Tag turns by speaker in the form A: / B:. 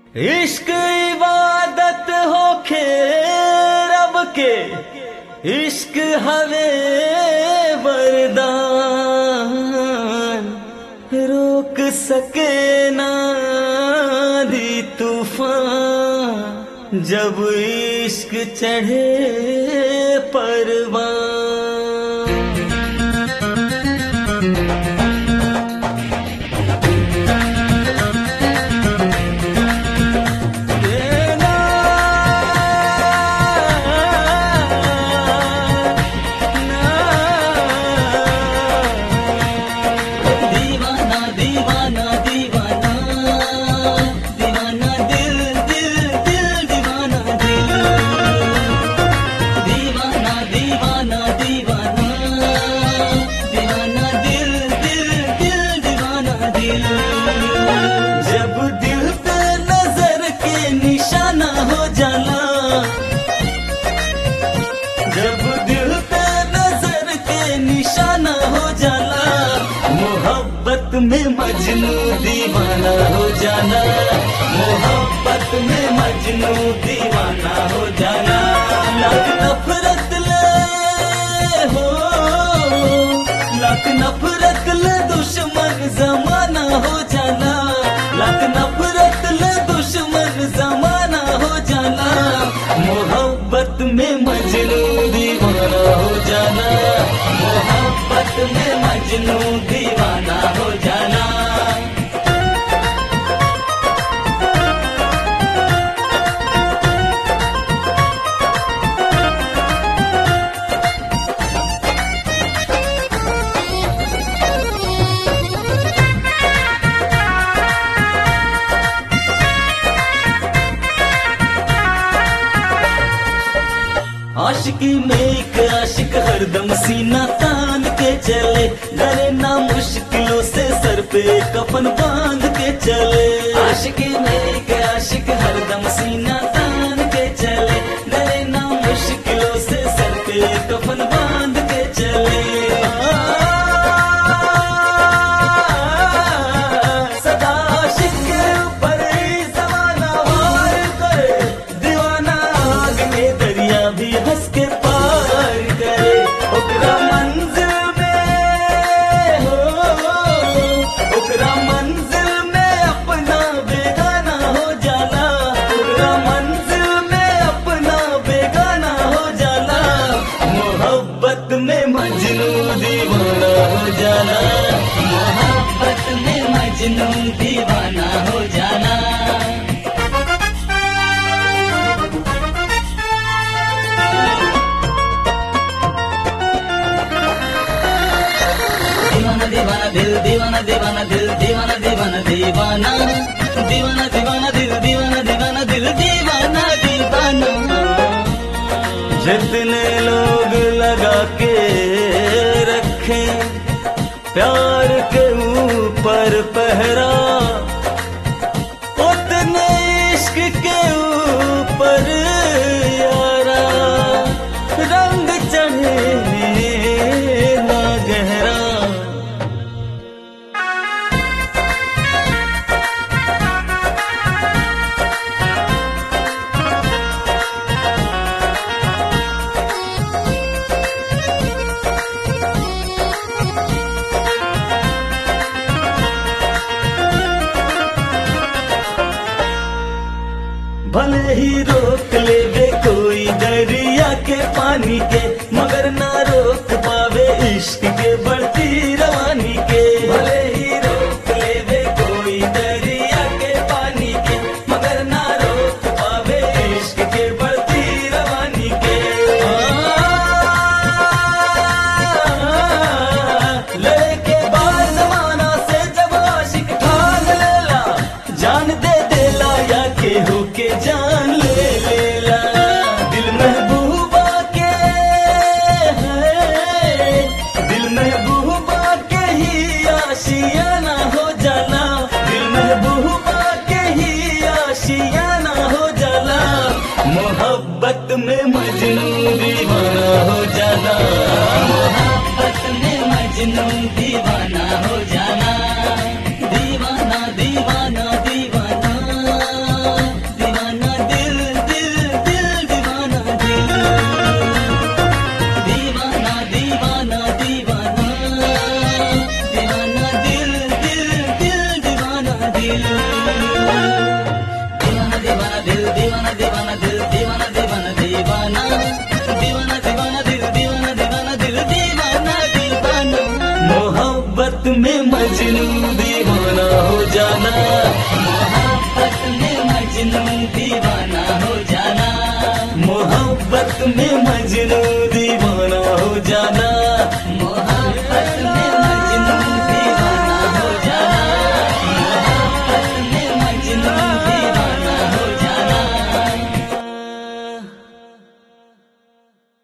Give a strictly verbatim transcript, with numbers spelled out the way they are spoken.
A: इश्क इबादत हो खे रब के, इश्क हवे वरदान, रोक सके ना दी तूफान, जब इश्क चढ़े परवान। जब दिल पे नजर के निशाना हो जाना, जब दिल पे नजर के निशाना हो जाना, मोहब्बत में मजनू दीवाना हो जाना, मोहब्बत में मजनू दीवाना हो जाना। लाख नफरत ले हो, लाख नफरत ले दुश्मन जमाना हो जाना, लाख नफरत ले दुश्मन जमाना हो जाना, मोहब्बत में मजनू दीवाना हो जाना, मोहब्बत में मजनू दीवाना हो जाना। आशिकी में एक आशिक हरदम सीना तान के चले, डरे ना मुश्किलों से सर पे कफन बांध के चले। आशिकी में एक आशिक हरदम सीना तान के चले, डरे ना मुश्किलों से सर पे कफन बांध के चले। सदा आशिक के ऊपर ही जमाना वार करे, दीवाना आग में दरिया भी हंस के पार करे। ओकरा मंजिल में हो, ओकरा मंजिल में अपना बेगाना हो जाना, ओकरा मंजिल में अपना बेगाना हो जाना, मोहब्बत में मजनू दीवाना हो जाना, मोहब्बत में मजनू दीवाना हो जाना। दीवाना दिल दीवाना दीवाना दिल दीवाना दीवाना दीवाना दीवाना दीवाना दिल दीवाना दीवाना दिल दीवाना दीवाना। जितने लोग लगा के रखे प्यार के ऊपर पहरा, उतने इश्क के ऊपर यारा रंग चढ़े ना गहरा। भले ही रोक लेवे कोई दरिया के पानी के, मगर ना रोक पावे इश्क के बढ़ती रवानी के। भले ही रोक लेवे कोई दरिया के पानी के, मगर ना रोक पावे इश्क के बढ़ती रवानी के। लेके बार जमाना से जब आशिक ठान लेला, जान दे देला या के हो के जान ले लेला। दिल महबूबा के है, दिल महबूबा के ही आशियाना हो जाना, दिल महबूबा के ही आशियाना हो जाना, मोहब्बत में मजनू दीवाना हो जाना, मोहब्बत में मजनू दीवाना हो जाना। दीवाना दीवाना दीवाना दिल। दीवाना दीवाना दिल, दीवाना दीवाना दिल, दीवाना दीवाना दीवाना, दीवाना दीवाना दिल, दीवाना दीवाना दिल, दीवाना दीवाना। मोहब्बत में मजनू दीवाना हो जाना, मोहब्बत में मजनू दीवाना हो जाना, मोहब्बत में मजनू दीवाना हो जाना।